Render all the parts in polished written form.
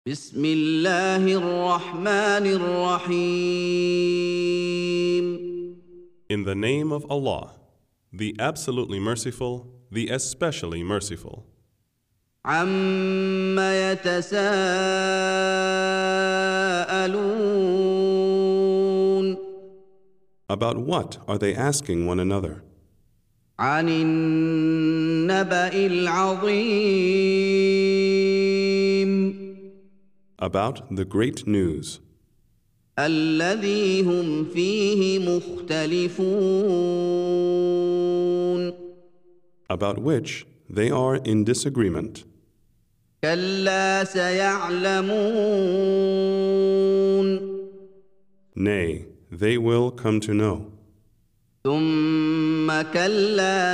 بسم الله الرحمن الرحيم. In the name of Allah, the absolutely merciful, the especially merciful. عَمَّ يَتَسَاءَلُونَ About what are they asking one another? عَنِ النَّبَإِ الْعَظِيمِ About the great news, الَّذِي هُمْ فِيهِ مُخْتَلِفُونَ about which they are in disagreement. كَلَّا سَيَعْلَمُونَ Nay, they will come to know. ثُمَّ كَلَّا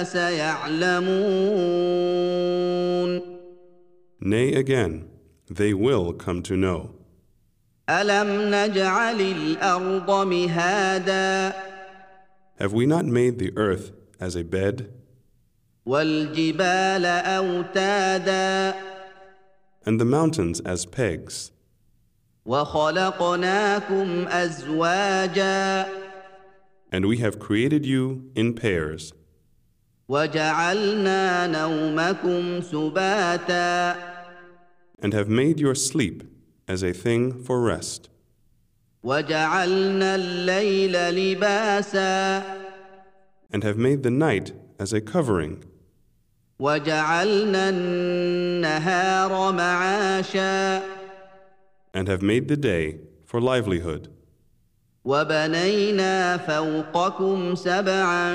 سَيَعْلَمُونَ Nay again, they will come to know. أَلَمْ نَجْعَلِ الْأَرْضَ مِهَادًا Have we not made the earth as a bed, وَالْجِبَالَ أَوْتَادًا and the mountains as pegs, وَخَلَقْنَاكُمْ أَزْوَاجًا and we have created you in pairs, وَجَعَلْنَا نَوْمَكُمْ سُبَاتًا and have made your sleep as a thing for rest, وَجَعَلْنَا اللَّيْلَ لِبَاسًا and have made the night as a covering, وَجَعَلْنَا النَّهَارَ مَعَاشًا and have made the day for livelihood, وَبَنَيْنَا فَوْقَكُمْ سَبْعًا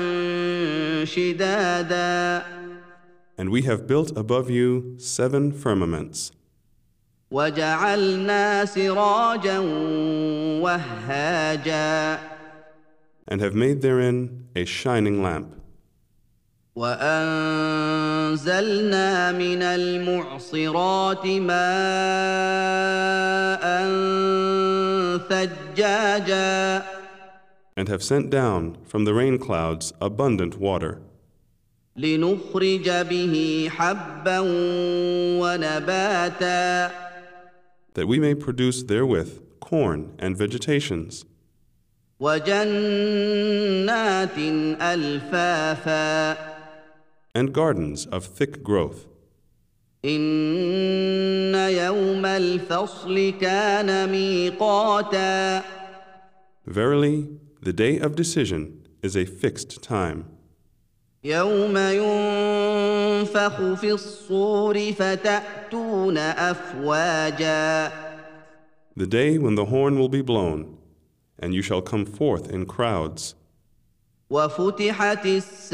شِدَادًا and we have built above you 7 firmaments, وَجَعَلْنَا سِرَاجًا وَهَّاجًا and have made therein a shining lamp, وَأَنزَلْنَا مِنَ الْمُعْصِرَاتِ مَاءً ثَجَّاجًا and have sent down from the rain clouds abundant water, لِنُخْرِجَ بِهِ حَبًّا وَنَبَاتًا that we may produce therewith corn and vegetations, وَجَنَّاتٍ أَلْفَافًا and gardens of thick growth. إِنَّ يَوْمَ الْفَصْلِ كَانَ مِيقَاتًا Verily, the day of decision is a fixed time, يَوْمَ يُنفَخُ فِي الصُّورِ فَتَأْتُونَ أَفْوَاجًا the day when the horn will be blown, and you shall come forth in crowds, وَفُتِحَتِ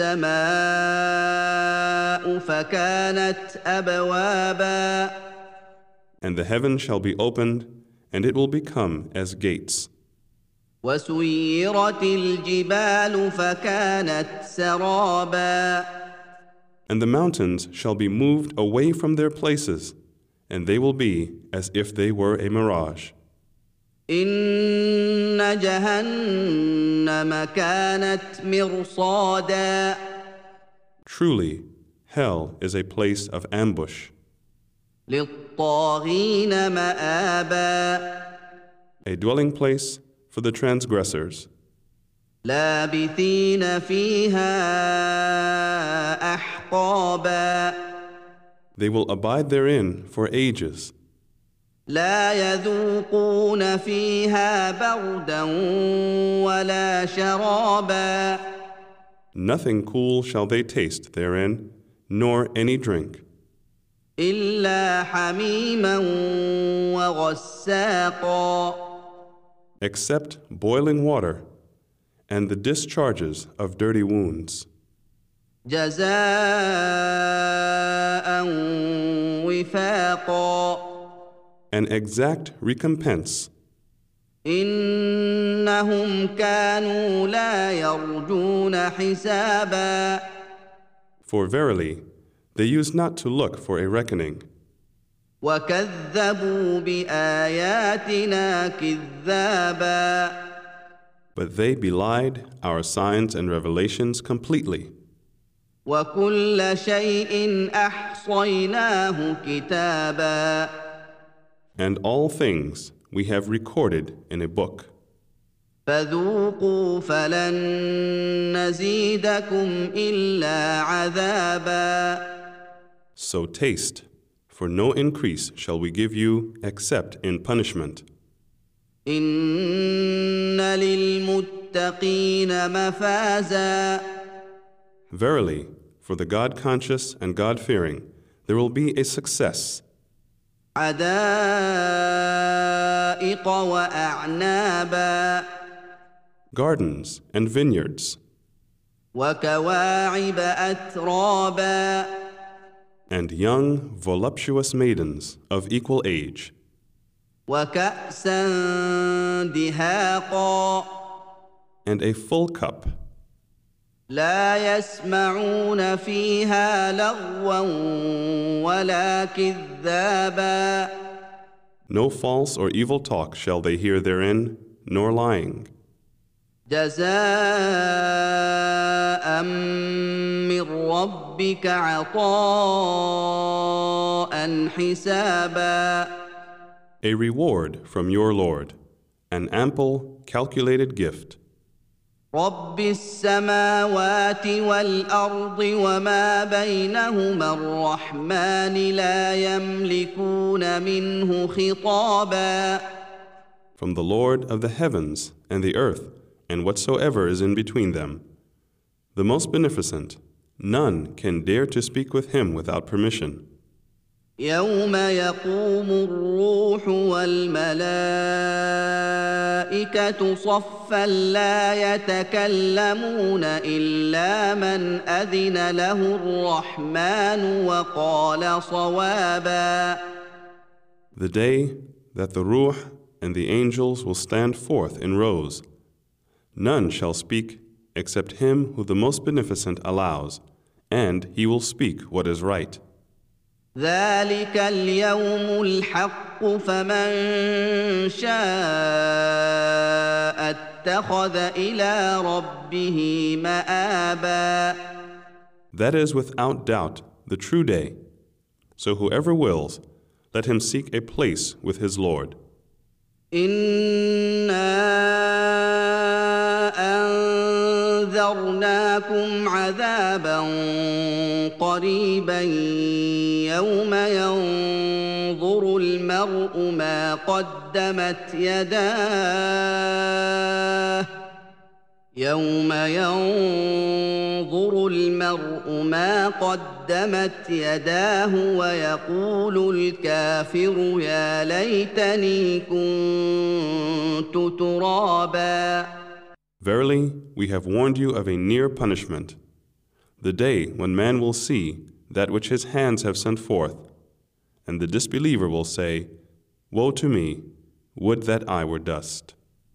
السَّمَاءُ فَكَانَتْ أَبْوَابًا and the heaven shall be opened, and it will become as gates, وَسُيِّرَتِ الْجِبَالُ فَكَانَتْ سَرَابًا and the mountains shall be moved away from their places, and they will be as if they were a mirage. إِنَّ جَهَنَّمَ كَانَتْ مِرْصَادًا Truly, hell is a place of ambush, لِلطَّاغِينَ مَآبًا a dwelling place for the transgressors, لَابِثِينَ فِيهَا أَحْقَابًا they will abide therein for ages, لَا يَذُوقُونَ فِيهَا بَرْدًا وَلَا شَرَابًا nothing cool shall they taste therein, nor any drink, إِلَّا حَمِيمًا وَغَسَّاقًا except boiling water and the discharges of dirty wounds, جَزَاءً وِفَاقًا an exact recompense, إِنَّهُمْ كَانُوا لَا يَرْجُونَ حِسَابًا for verily they used not to look for a reckoning, وَكَذَّبُوا بِآيَاتِنَا كِذَّابًا but they belied our signs and revelations completely, وَكُلَّ شَيْءٍ أَحْصَيْنَاهُ كِتَابًا And all things we have recorded in a book. فذوقوا فلن نزيدكم إلا عذابا. So taste, for no increase shall we give you except in punishment. إن للمتقين مفازا. Verily, for the God-conscious and God-fearing, there will be a success. حدائق وأعنابا. Gardens and vineyards, وكواعب أترابا. and young, voluptuous maidens of equal age, وكأسا دهاقا. and a full cup. لا يسمعون فيها لغوا ولا كذابا. No false or evil talk shall they hear therein, nor lying. جزاء من ربك عطاء حسابا. A reward from your Lord, an ample, calculated gift. رب السماوات والأرض وما بينهما الرحمن لا يملكون منه خطابا. From the Lord of the heavens and the earth, and whatsoever is in between them, the most beneficent, none can dare to speak with him without permission. يوم يقوم الروح والملائكة صفا لا يتكلمون إلا من أذن له الرحمن وقال صوابا. The day that the Ruh and the angels will stand forth in rows, none shall speak except him who the most beneficent allows, and he will speak what is right. ذلك اليوم الحق فمن شاء اتخذ إلى ربه مآبا. That is without doubt the true day. So whoever wills, let him seek a place with his Lord. أنذرناكم عذابا قريبا يوم ينظر المرء ما قدمت يداه ويقول الكافر يا ليتني كنت ترابا. Verily, we have warned you of a near punishment, the day when man will see that which his hands have sent forth, and the disbeliever will say, Woe to me, would that I were dust.